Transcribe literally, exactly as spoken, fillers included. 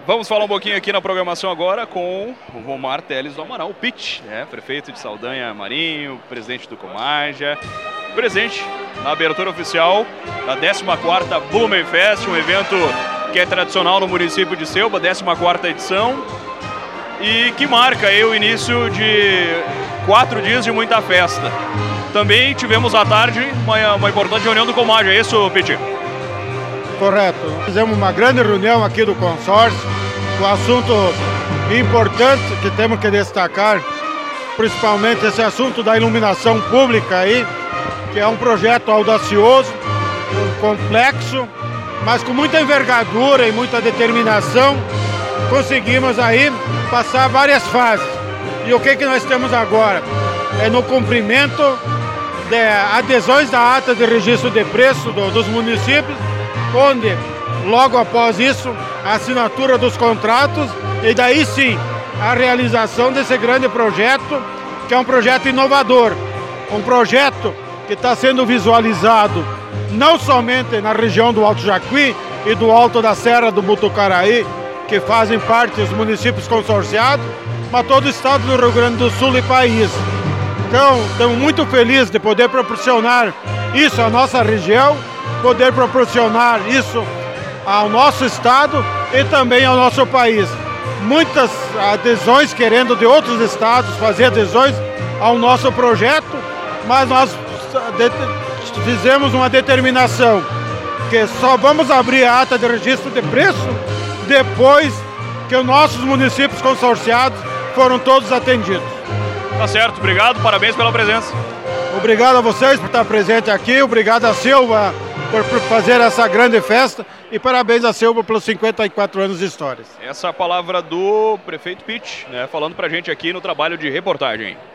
Vamos falar um pouquinho aqui na programação agora com o Romar Teles do Amaral, o Pitt, né? Prefeito de Saldanha Marinho, presidente do Comarja, presente na abertura oficial da décima quarta Blumenfest, um evento que é tradicional no município de Celba, décima quarta edição, e que marca aí o início de quatro dias de muita festa. Também tivemos à tarde uma, uma importante reunião do Comarja, é isso, Pitt? Correto. Fizemos uma grande reunião aqui do consórcio, com assuntos importantes que temos que destacar, principalmente esse assunto da iluminação pública aí, que é um projeto audacioso, complexo, mas com muita envergadura e muita determinação, conseguimos aí passar várias fases. E o que que nós temos agora? É no cumprimento de adesões da ata de registro de preço do, dos municípios, onde, logo após isso, a assinatura dos contratos e daí sim, a realização desse grande projeto, que é um projeto inovador, um projeto que está sendo visualizado não somente na região do Alto Jacuí e do Alto da Serra do Botucaraí, que fazem parte dos municípios consorciados, mas todo o estado do Rio Grande do Sul e país. Então, estamos muito felizes de poder proporcionar isso à nossa região, poder proporcionar isso ao nosso estado e também ao nosso país. Muitas adesões querendo de outros estados fazer adesões ao nosso projeto, mas nós fizemos uma determinação que só vamos abrir a ata de registro de preço depois que os nossos municípios consorciados foram todos atendidos. Tá certo, obrigado, parabéns pela presença. Obrigado a vocês por estar presente aqui, obrigado a Silva por, por fazer essa grande festa e parabéns a Silva pelos cinquenta e quatro anos de histórias. Essa é a palavra do prefeito Pitt, né, falando pra gente aqui no trabalho de reportagem.